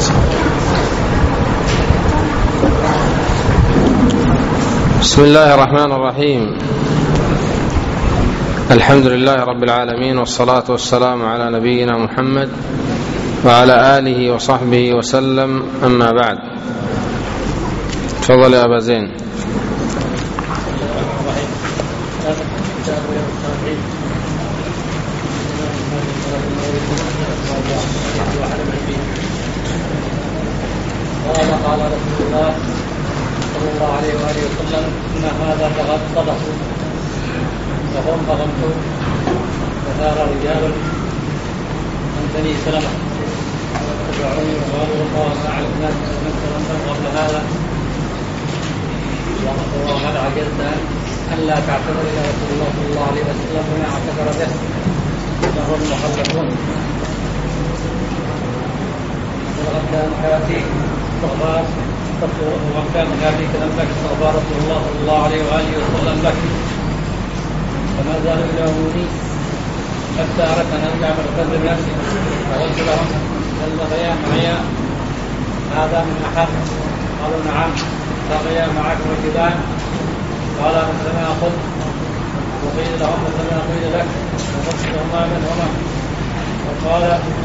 بسم الله الرحمن الرحيم. الحمد لله رب العالمين، والصلاة والسلام على نبينا محمد وعلى آله وصحبه وسلم، أما بعد. تفضل يا أبا زين. قال رسول الله صلى الله عليه وآله وسلم: إن هذا تغضبه وهم فغمتم. فثار رجال من بني سلمة تبعوني وقالوا: الله ما علمنا من قبل هذا، وهل عجزت أن لا تعتذر إلى رسول الله صلى الله عليه وسلم وما اعتذر به إنهم المخلفون. وغدا حياتي استغفار وكان هذه لك استغفار رسول الله صلى الله عليه وآله وسلم لك، فما زالوا يلوموني حتى أردت أن أرجع فأعتذر بنفسي، فقلت لهم: هل بقي معي هذا من أحد؟ قالوا: نعم. بقي معك رجلان؟ قال: مثلما قلت. وقيل لهم: مثلما قيل لك. وقلت لهما: من هما؟ وقال: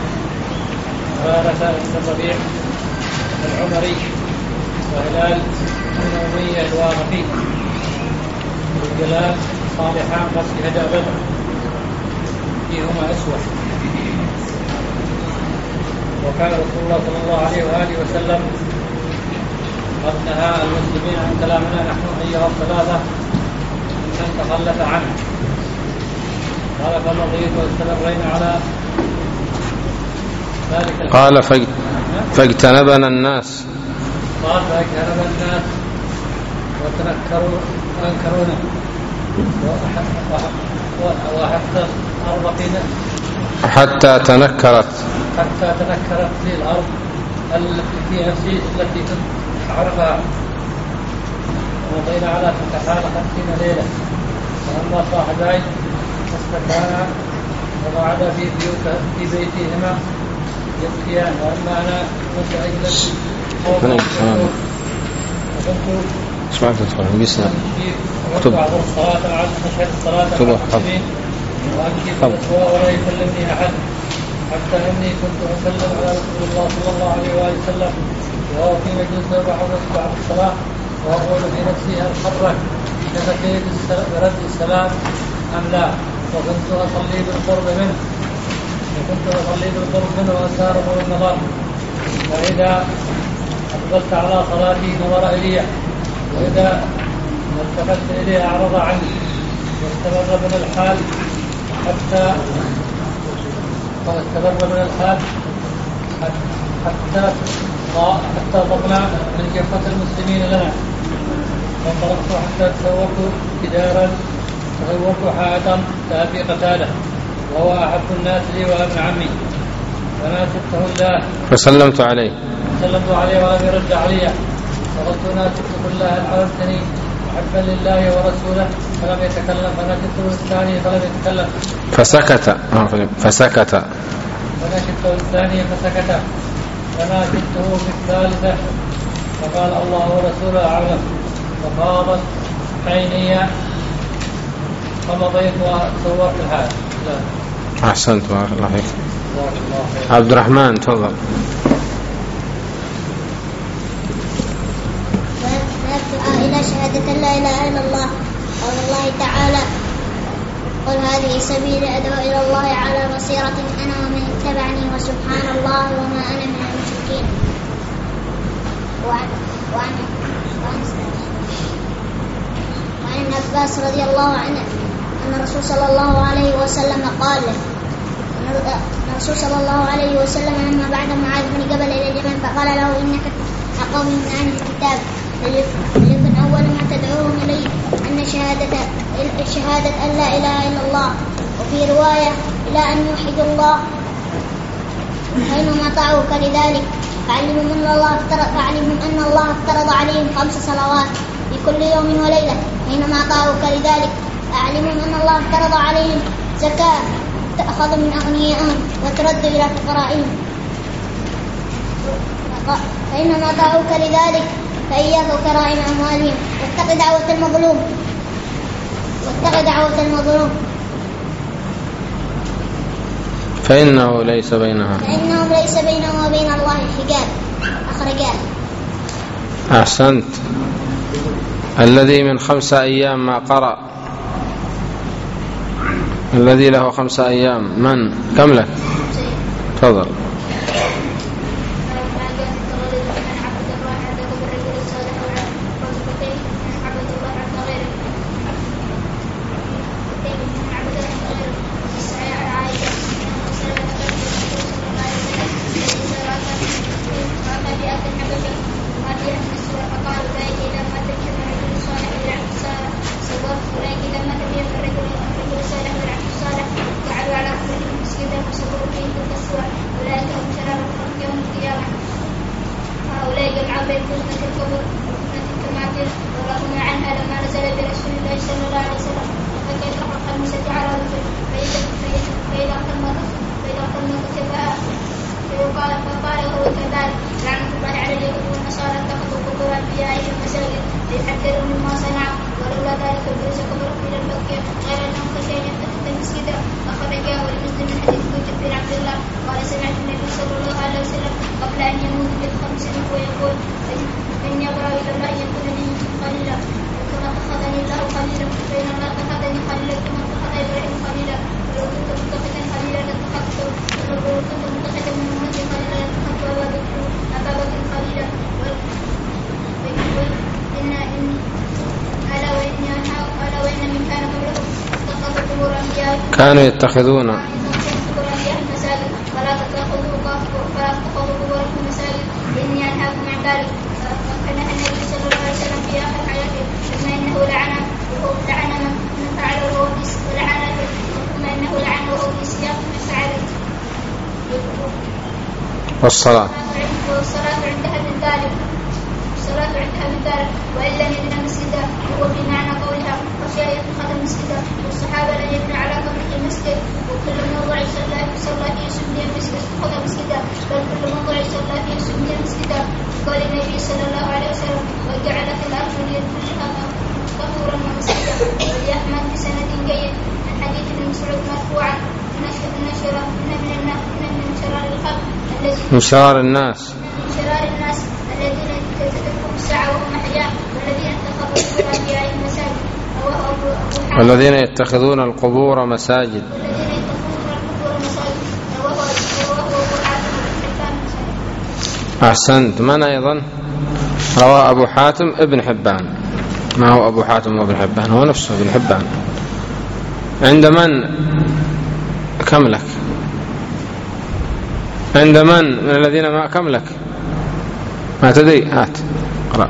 ثالث الربيع العمري وهلال بن أمية الواقفي، رجلان صالحان قد شهدا بدر فيهما أسود. وكان رسول الله صلى الله عليه وآله وسلم قد نهى المسلمين عن كلامنا نحن أيها الثلاثة من تخلف عنه. قال: فمضيت واستمرينا على ذلك. قال: فاجتنبنا الناس. قال: فاجتنب الناس وأنكرونا وحتى أرضنا حتى تنكرت في الأرض التي في نفسي التي كنت أعرفها. ومضينا على حال 50 ليلة. فأما صاحباي فاستكانا وقعدا في بيتهما يبكيان، وأما أنا كنت أجلس وكنت أحضر الصلاة مع أشهد الصلاة مع المسلمين وأبكي ولا يكلمني أحد، حتى إني كنت أسلم على رسول الله صلى الله عليه وآله وسلم وهو في مجلس وحضر بعد الصلاة، وأقول في نفسي: هل حرك شفتي برد السلام أم لا؟ وكنت أصلي بالقرب منه وأساره النظر، فإذا أقبلت على صلاتي نظر إلي، وإذا التفت إليه أعرض عني، واستمر من الحال حتى ضمنا من جفة المسلمين لنا. فانطلقت حتى تصورت حائطا كأبي قتادة، وهو أحب الناس لي وابن عمي، فناشدته الله فسلمت عليه ولم يرد علي، فقلت: ناشدتك الله هل عرفتني محبا لله ورسوله؟ فلم يتكلم. فناشدته الثاني فلم يتكلم فناشدته الثاني فسكت. فناشدته في الثالثة فقال: الله ورسوله أعلم. ففاضت عيني فمضيت وصورت الحال. أحسنت، بارك الله فيك. عبد الرحمن تفضل. إلى شهادة لا إله إلا الله. قال الله تعالى: قل هذه سبيلي أدعو إلى الله على بصيرة أنا ومن اتبعني وسبحان الله وما أنا من المشركين. وعن ابن عباس رضي الله عنه أن الرسول صلى الله عليه وسلم قال: الرسول صلى الله عليه وسلم لما بعد معاذ بن جبل إلى اليمن فقال له: إنك قوم من أهل الكتاب، لكن أول ما تدعوهم إليه أن شهادة أن لا إله إلا الله، وفي رواية إلى أن يوحدوا الله، فإنهم أطاعوك لذلك فاعلمهم أن الله افترض عليهم 5 صلوات في كل يوم وليلة، فإنما أطاعوك لذلك فاعلمهم أن الله افترض عليهم زكاة تأخذ من أغنيائهم وترد إلى فقرائهم. فإنما طاعوك لذلك، فإياك وكرائم أموالهم، واتق دعوة المظلوم فإنه ليس بينه وبين الله حجاب. أخرجاه. أحسنت. الذي من 5 أيام ما قرأ، الذي له 5 أيام من؟ كم لك؟ تفضل. كانوا يتخذون المساجد فلا تتخذوا قبوركم مساجد إني أنهاكم عن ذلك. فنهى النبي صلى الله عليه وسلم في آخر حياته ثم إنه لعن من فعله وهو في سياق السعادة. والصلاة عندها من ذلك وإن لم يبنى مسجدا هو في معنى قولها خشي أن يتخذ مسجدا. والصحابة لم يبنى على قبره المسجد، وكل موضع صلى فيه سمي مسجدا اتخذ مسجدا، بل كل موضع صلى فيه سمي مسجدا. قال النبي صلى الله عليه وسلم وجعل في الأرض كلها طهورا ومسجدا. ولأحمد بسند جيد من حديث ابن مسعود مرفوعا من شرار الناس الذين تتبعهم الساعة وهم أحياء، والذين يتخذون القبور مساجد. أحسنت. من أيضا رواه أبو حاتم ابن حبان؟ ما هو أبو حاتم وابن حبان؟ هو نفسه ابن حبان. عند من؟ كم لك؟ عند من الذين ما كم لك؟ ما تدري؟ هات قرأ.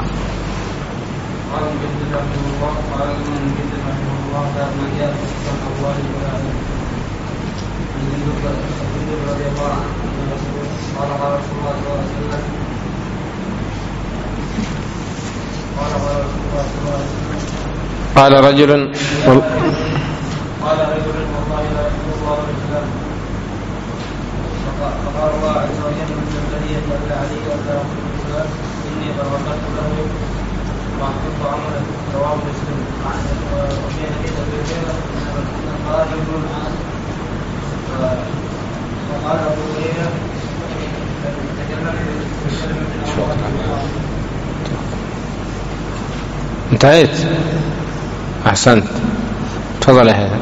قال رجل والله لا يحب الله الإسلام. فقال الله عز وجل من الذي يتبع عليه ولا الإسلام إني غفرت له وأحببت عمله. رواه مسلم. وفي حديث أبي هريرة قال رجل فقال أبو هريرة انتهيت. أحسنت. تفضل يا هذا.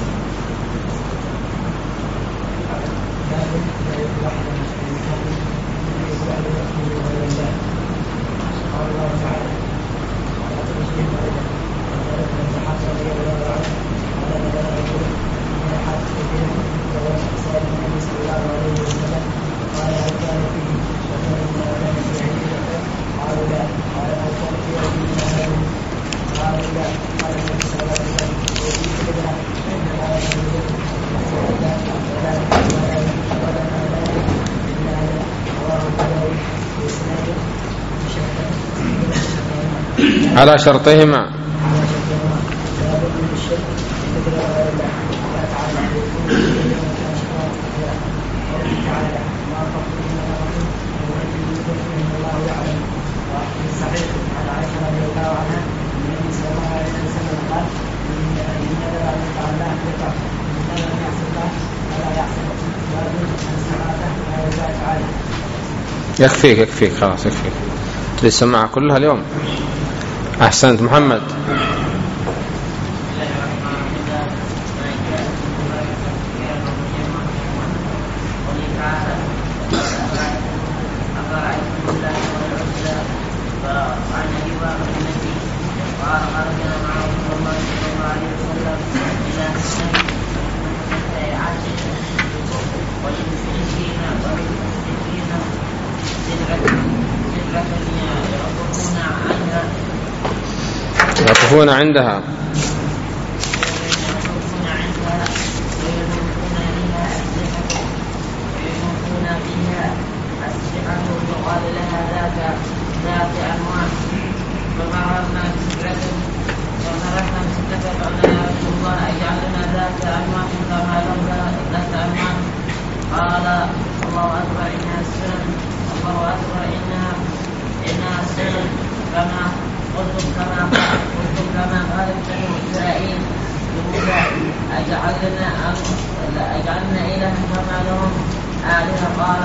على شرطهما. الله يعلم. وفي الصحيح عن عائشة رضي الله عنها أن النبي صلى الله عليه وسلم قال: إن نذر أن يطع الله يطع، إن نذر أن يعصي الله فلا يعصي، ويجوز أن صلاته لا يزال عليه. يكفيك خلاص يكفيك. لسه معها كلها اليوم. أحسنت. محمد. يقفون عندها يقال لها ذات أنواع. فمررنا بستة فقلنا يا رسول الله اجعل لنا ذات أنواع كما لهم ذات أنواع. قال: الله أكبر إنها السنن، الله أكبر إنها السنن. كما قلتم كما قال بنو إسرائيل لموسى أجعلنا إلها كما لهم آلهة. قال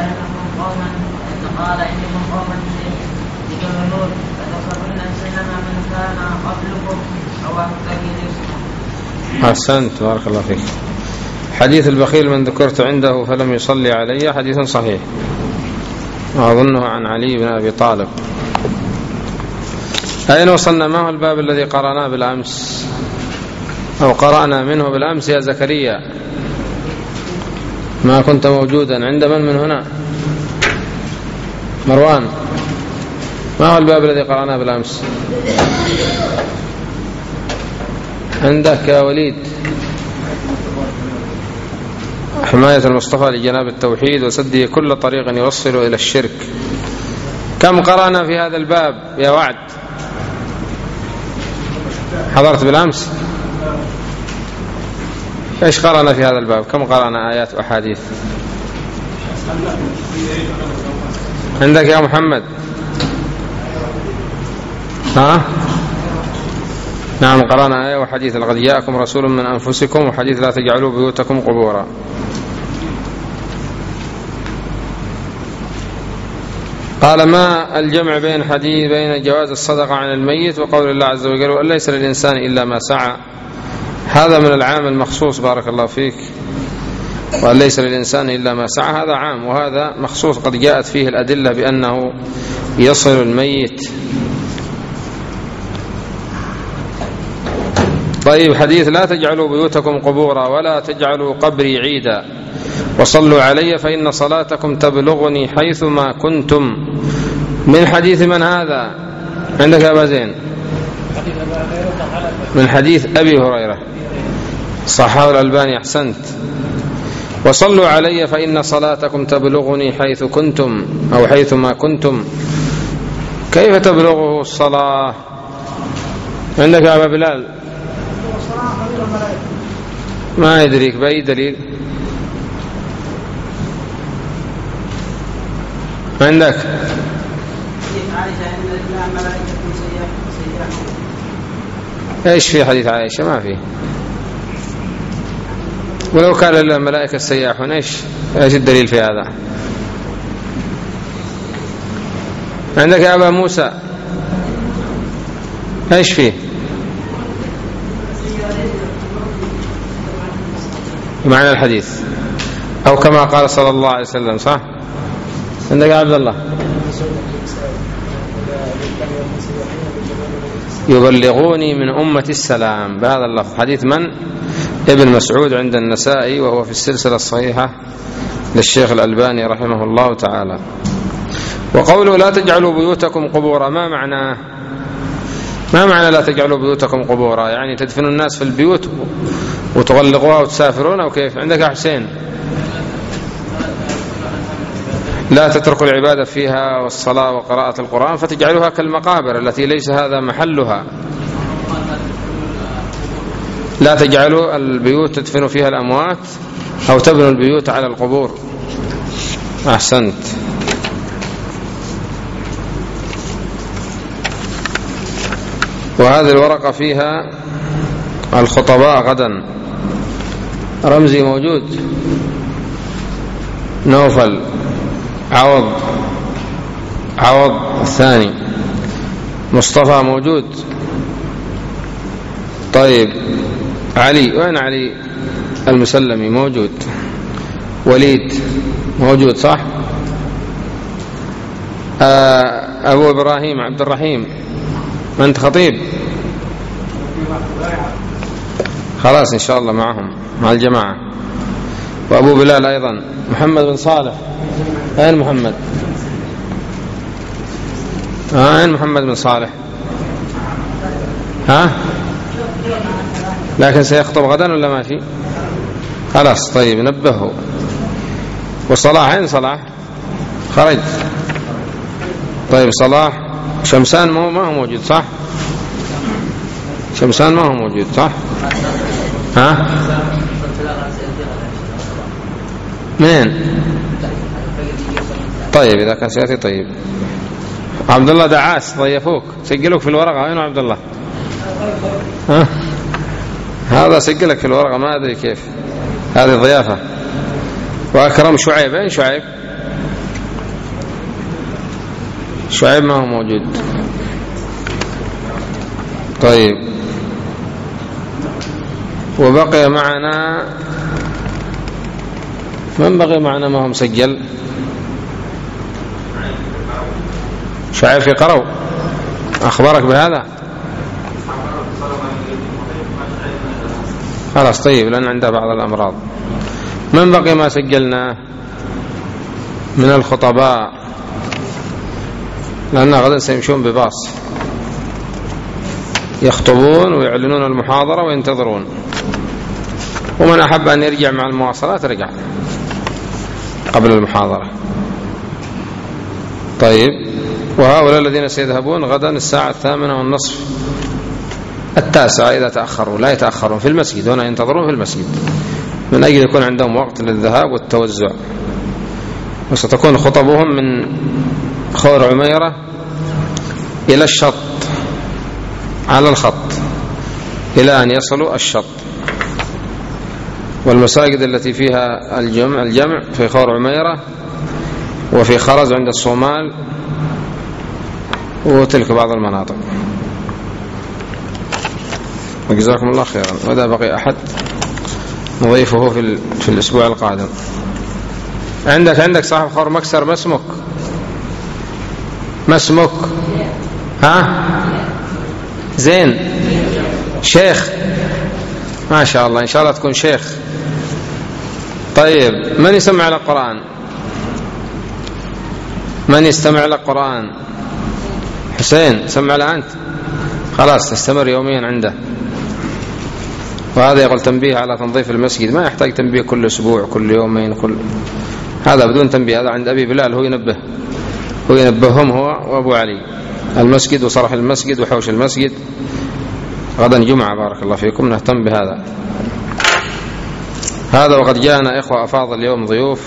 إنكم قوما تجهلون فتذكرون سنن من كان قبلكم. رواه الترمذي. أحسنت بارك الله فيك. حديث البخيل من ذكرت عنده فلم يصلي علي حديث صحيح، أظنه عن علي بن أبي طالب. أين وصلنا؟ ما هو الباب الذي قرأناه بالأمس أو قرأنا منه بالأمس يا زكريا؟ ما كنت موجودا. عند من هنا؟ مروان. ما هو الباب الذي قرأناه بالأمس؟ عندك يا وليد. حماية المصطفى لجناب التوحيد وسده كل طريق يوصل إلى الشرك. كم قرأنا في هذا الباب يا وعد؟ حضرت بالأمس؟ إيش قرأنا في هذا الباب؟ كم قرأنا آيات وأحاديث؟ عندك يا محمد؟ ها؟ نعم قرأنا آية وحديث: لقد جاءكم رسول من أنفسكم، وحديث: لا تجعلوا بيوتكم قبورا. قال: ما الجمع بين جواز الصدقة عن الميت وقول الله عز وجل: وأن ليس للإنسان إلا ما سعى. هذا من العام المخصوص بارك الله فيك. وأن ليس للإنسان إلا ما سعى هذا عام، وهذا مخصوص قد جاءت فيه الأدلة بأنه يصل الميت. طيب، حديث: لا تجعلوا بيوتكم قبورا ولا تجعلوا قبري عيدا وصلوا علي فإن صلاتكم تبلغني حيث ما كنتم. من حديث من هذا؟ عندك يا أبا زين؟ من حديث أبي هريرة، صححه الألباني. أحسنت. وصلوا علي فإن صلاتكم تبلغني حيث كنتم أو حيث ما كنتم. كيف تبلغه الصلاة؟ عندك يا أبا بلال؟ ما يدريك بأي دليل؟ عندك؟ ايش في حديث عائشة؟ ما في. ولو كان الملائكة السياحون ايش الدليل في هذا؟ عندك يا أبا موسى؟ ايش فيه؟ معنى الحديث أو كما قال صلى الله عليه وسلم، صح؟ عندك يا عبد الله؟ يبلغوني من أمة السلام بهذا اللفظ. حديث من؟ ابن مسعود عند النسائي، وهو في السلسلة الصحيحة للشيخ الألباني رحمه الله تعالى. وقوله: لا تجعلوا بيوتكم قبورا، ما معناه؟ ما معنى لا تجعلوا بيوتكم قبورا؟ يعني تدفنوا الناس في البيوت وتغلقوها وتسافرون أو كيف؟ عندك يا حسين؟ لا تتركوا العبادة فيها والصلاة وقراءة القرآن فتجعلوها كالمقابر التي ليس هذا محلها. لا تجعلوا البيوت تدفنوا فيها الأموات أو تبنوا البيوت على القبور. أحسنت. وهذه الورقة فيها الخطباء غدا. رمزي موجود، نوفل، عوض الثاني، مصطفى موجود. طيب علي، وين علي المسلمي؟ موجود. وليد موجود صح؟ أبو إبراهيم عبد الرحيم، ما أنت خطيب؟ خلاص إن شاء الله معهم مع الجماعة. وأبو بلال أيضا. محمد بن صالح، أين محمد؟ أين محمد بن صالح؟ لكن سيخطب غدا ولا ماشي؟ خلاص طيب نبهه. وصلاح، أين صلاح؟ خرج. طيب صلاح. شمسان ما هو موجود صح؟ شمسان ما هو موجود صح؟ مين؟ طيب إذا كان سيأتي. طيب عبد الله دعاس ضيفوك، سجلوك في الورقة. وين عبد الله؟ هذا سجلك في الورقة، ما أدري كيف، هذه ضيافة. وأكرم شعيب، أين شعيب؟ شعيب ما هو موجود. طيب وبقي معنا من بقي معنا ما هو مسجل؟ شعيب في قرو، أخبرك بهذا؟ خلاص طيب، لأن عنده بعض الأمراض. من بقي ما سجلناه من الخطباء؟ لأننا غدا سيمشون بباص، يخطبون ويعلنون المحاضرة وينتظرون. ومن أحب أن يرجع مع المواصلات رجع قبل المحاضرة. طيب وهؤلاء الذين سيذهبون غدا الساعة 8:30 9 إذا تأخروا، لا يتأخرون في المسجد، هنا ينتظرون في المسجد من أجل يكون عندهم وقت للذهاب والتوزع. وستكون خطبهم من خور عميرة إلى الشط على الخط إلى أن يصلوا الشط. والمساجد التي فيها الجمع في خور عميرة وفي خرز عند الصومال وتلك بعض المناطق. وجزاكم الله خيرا. وإذا بقي أحد نضيفه في الأسبوع القادم. عندك صاحب خور مكسر، ما اسمك؟ زين، شيخ، ما شاء الله، إن شاء الله تكون شيخ. طيب من يسمع لك قرآن؟ من يستمع لك قرآن؟ حسين، سمع له أنت. خلاص تستمر يوميا عنده. وهذا يقول تنبيه على تنظيف المسجد، ما يحتاج تنبيه كل أسبوع كل يومين هذا بدون تنبيه. هذا عند أبي بلال، هو ينبههم هو وأبو علي. المسجد وصرح المسجد وحوش المسجد. غدا جمعة بارك الله فيكم، نهتم بهذا. وقد جاءنا إخوة أفاضل اليوم ضيوف،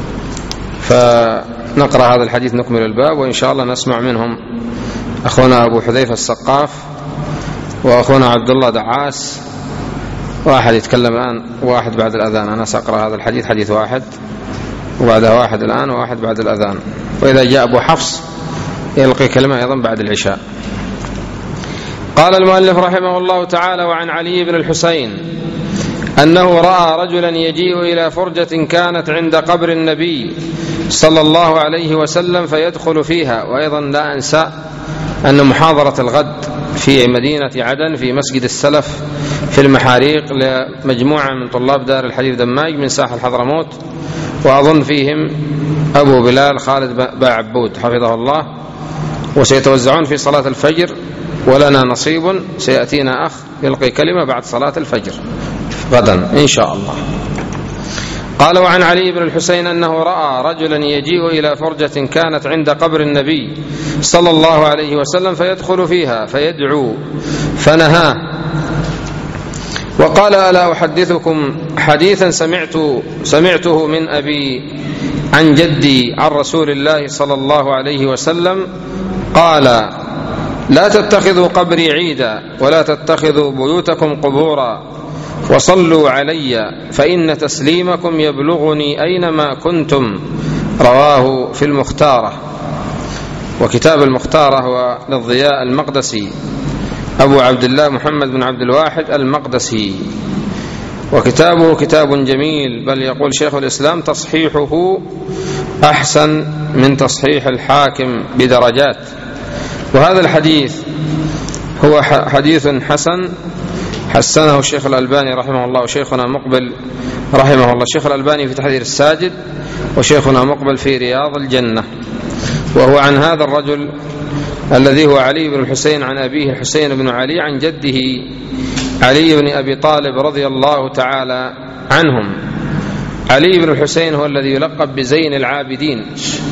فنقرأ هذا الحديث نكمل الباب، وإن شاء الله نسمع منهم أخونا أبو حذيفة السقاف وأخونا عبد الله دعاس. واحد يتكلم الآن، واحد بعد الأذان. أنا سأقرأ هذا الحديث، حديث واحد، وبعدها واحد الآن وواحد بعد الأذان. وإذا جاء أبو حفص يلقي كلمة أيضا بعد العشاء. قال المؤلف رحمه الله تعالى: وعن علي بن الحسين أنه رأى رجلا يجيء إلى فرجة كانت عند قبر النبي صلى الله عليه وسلم فيدخل فيها. وأيضا لا أنسى أن محاضرة الغد في مدينة عدن في مسجد السلف في المحاريق لمجموعة من طلاب دار الحديث دماج من ساحل حضرموت، وأظن فيهم أبو بلال خالد باعبود حفظه الله، وسيتوزعون في صلاة الفجر، ولنا نصيب سيأتينا أخ يلقي كلمة بعد صلاة الفجر غدا إن شاء الله. قال: وعن علي بن الحسين أنه رأى رجلا يجيء إلى فرجة كانت عند قبر النبي صلى الله عليه وسلم فيدخل فيها فيدعو فنهاه، وقال: ألا أحدثكم حديثا سمعته من أبي عن جدي عن رسول الله صلى الله عليه وسلم قال: لا تتخذوا قبري عيدا ولا تتخذوا بيوتكم قبورا وصلوا علي فإن تسليمكم يبلغني أينما كنتم. رواه في المختارة. وكتاب المختارة هو للضياء المقدسي أبو عبد الله محمد بن عبد الواحد المقدسي، وكتابه كتاب جميل، بل يقول شيخ الإسلام تصحيحه أحسن من تصحيح الحاكم بدرجات. وهذا الحديث هو حديث حسن حسنه الشيخ الألباني رحمه الله وشيخنا مقبل رحمه الله. الشيخ الألباني في تحذير الساجد وشيخنا مقبل في رياض الجنة. وهو عن هذا الرجل الذي هو علي بن الحسين عن أبيه الحسين بن علي عن جده علي بن أبي طالب رضي الله تعالى عنهم. علي بن الحسين هو الذي يلقب بزين العابدين،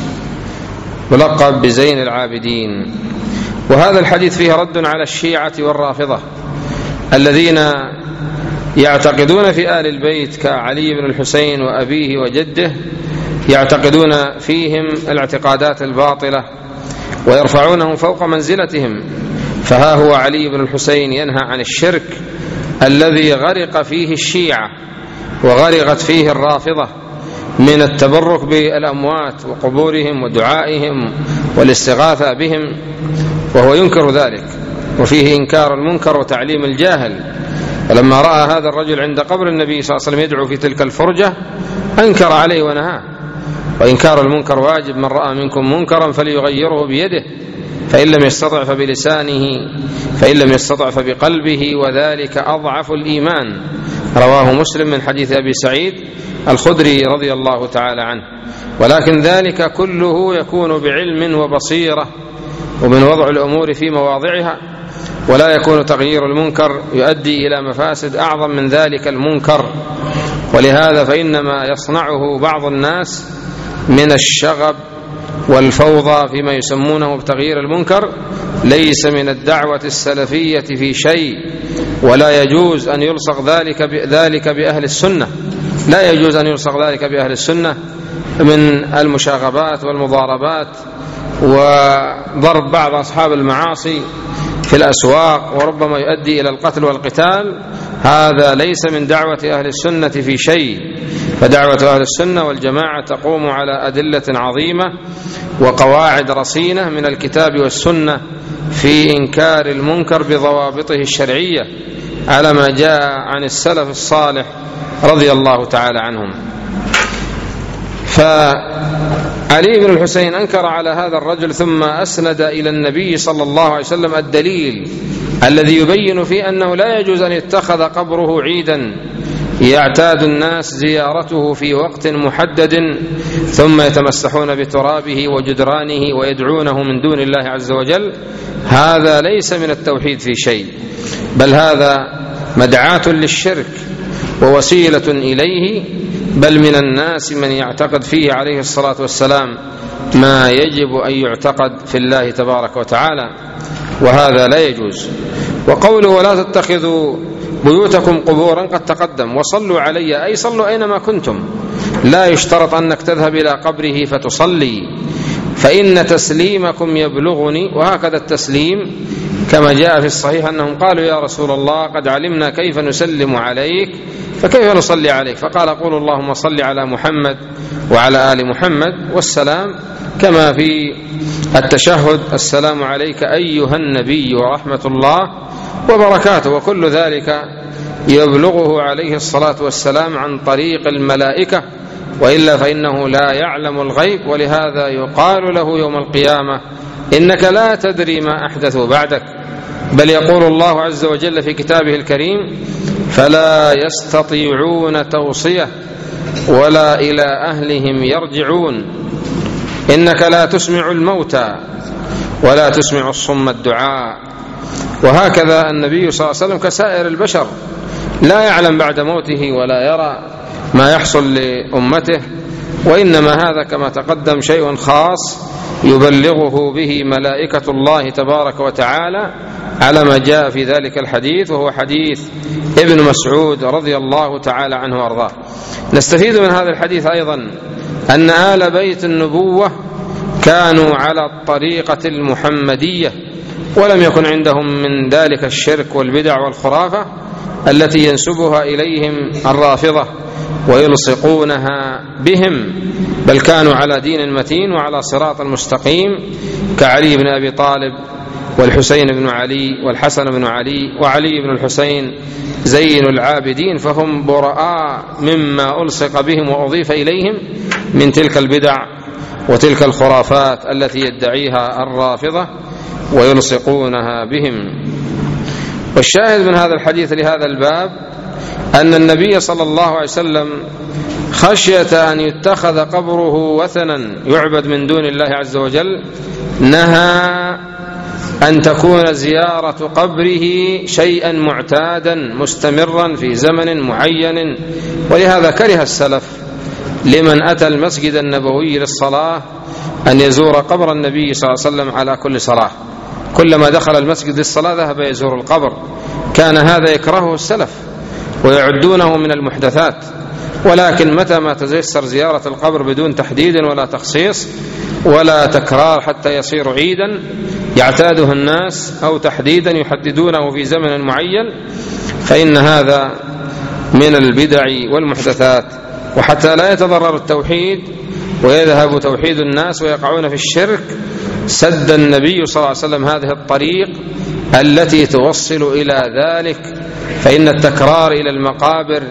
يلقب بزين العابدين. وهذا الحديث فيه رد على الشيعة والرافضة الذين يعتقدون في آل البيت كعلي بن الحسين وأبيه وجده، يعتقدون فيهم الاعتقادات الباطلة ويرفعونهم فوق منزلتهم. فها هو علي بن الحسين ينهى عن الشرك الذي غرق فيه الشيعة وغرقت فيه الرافضة من التبرك بالأموات وقبورهم ودعائهم والاستغاثة بهم، وهو ينكر ذلك، وفيه إنكار المنكر وتعليم الجاهل. فلما رأى هذا الرجل عند قبر النبي صلى الله عليه وسلم يدعو في تلك الفرجة أنكر عليه ونهاه. وإنكار المنكر واجب، من رأى منكم منكرا فليغيره بيده فإن لم يستطع فبلسانه فإن لم يستطع فبقلبه وذلك أضعف الإيمان. رواه مسلم من حديث أبي سعيد الخدري رضي الله تعالى عنه. ولكن ذلك كله يكون بعلم وبصيرة ومن وضع الأمور في مواضعها، ولا يكون تغيير المنكر يؤدي إلى مفاسد أعظم من ذلك المنكر. ولهذا فإنما يصنعه بعض الناس من الشغب والفوضى فيما يسمونه بتغيير المنكر ليس من الدعوة السلفية في شيء، ولا يجوز أن يلصق ذلك بأهل السنة، لا يجوز أن يلصق ذلك بأهل السنة من المشاغبات والمضاربات وضرب بعض أصحاب المعاصي في الأسواق وربما يؤدي إلى القتل والقتال. هذا ليس من دعوة أهل السنة في شيء. فدعوة أهل السنة والجماعة تقوم على أدلة عظيمة وقواعد رصينة من الكتاب والسنة في إنكار المنكر بضوابطه الشرعية على ما جاء عن السلف الصالح رضي الله تعالى عنهم. فعلي بن الحسين أنكر على هذا الرجل ثم أسند إلى النبي صلى الله عليه وسلم الدليل الذي يبين فيه أنه لا يجوز أن يتخذ قبره عيدا يعتاد الناس زيارته في وقت محدد ثم يتمسحون بترابه وجدرانه ويدعونه من دون الله عز وجل. هذا ليس من التوحيد في شيء، بل هذا مدعاة للشرك ووسيلة إليه، بل من الناس من يعتقد فيه عليه الصلاة والسلام ما يجب أن يعتقد في الله تبارك وتعالى، وهذا لا يجوز. وقوله ولا تتخذوا بيوتكم قبورا قد تقدم. وصلوا علي أي صلوا أينما كنتم، لا يشترط أنك تذهب إلى قبره فتصلي، فإن تسليمكم يبلغني. وهكذا التسليم كما جاء في الصحيح أنهم قالوا يا رسول الله قد علمنا كيف نسلم عليك فكيف نصلي عليك؟ فقال قولوا اللهم صل على محمد وعلى آل محمد، والسلام كما في التشهد السلام عليك أيها النبي ورحمة الله وبركاته. وكل ذلك يبلغه عليه الصلاة والسلام عن طريق الملائكة، وإلا فإنه لا يعلم الغيب. ولهذا يقال له يوم القيامة إنك لا تدري ما أحدثوا بعدك. بل يقول الله عز وجل في كتابه الكريم فلا يستطيعون توصية ولا إلى أهلهم يرجعون إنك لا تسمع الموتى ولا تسمع الصم الدعاء. وهكذا النبي صلى الله عليه وسلم كسائر البشر لا يعلم بعد موته ولا يرى ما يحصل لأمته، وإنما هذا كما تقدم شيء خاص يبلغه به ملائكة الله تبارك وتعالى على ما جاء في ذلك الحديث، وهو حديث ابن مسعود رضي الله تعالى عنه وارضاه. نستفيد من هذا الحديث أيضا أن آل بيت النبوة كانوا على الطريقة المحمدية ولم يكن عندهم من ذلك الشرك والبدع والخرافة التي ينسبها إليهم الرافضة ويلصقونها بهم، بل كانوا على دين متين وعلى صراط مستقيم كعلي بن أبي طالب والحسين بن علي والحسن بن علي وعلي بن الحسين زين العابدين، فهم براء مما ألصق بهم وأضيف إليهم من تلك البدع وتلك الخرافات التي يدعيها الرافضة ويلصقونها بهم. والشاهد من هذا الحديث لهذا الباب أن النبي صلى الله عليه وسلم خشية أن يتخذ قبره وثنا يعبد من دون الله عز وجل نهى أن تكون زيارة قبره شيئا معتادا مستمرا في زمن معين، ولهذا كره السلف لمن أتى المسجد النبوي للصلاة أن يزور قبر النبي صلى الله عليه وسلم على كل صلاة، كلما دخل المسجد للصلاة ذهب يزور القبر. كان هذا يكرهه السلف ويعدونه من المحدثات، ولكن متى ما تيسر زيارة القبر بدون تحديد ولا تخصيص ولا تكرار حتى يصير عيدا يعتاده الناس أو تحديدا يحددونه في زمن معين، فإن هذا من البدع والمحدثات. وحتى لا يتضرر التوحيد ويذهب توحيد الناس ويقعون في الشرك، سد النبي صلى الله عليه وسلم هذه الطريق التي توصل إلى ذلك. فإن التكرار إلى المقابر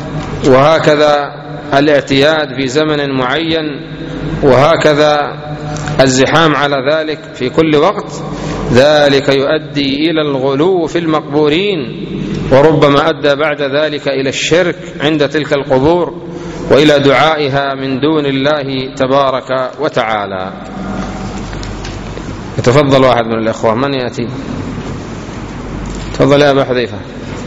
وهكذا الاعتياد في زمن معين وهكذا الزحام على ذلك في كل وقت، ذلك يؤدي إلى الغلو في المقبورين، وربما أدى بعد ذلك إلى الشرك عند تلك القبور وإلى دعائها من دون الله تبارك وتعالى. يتفضل واحد من الإخوة، من يأتي؟ تفضل يا أبا حذيفة.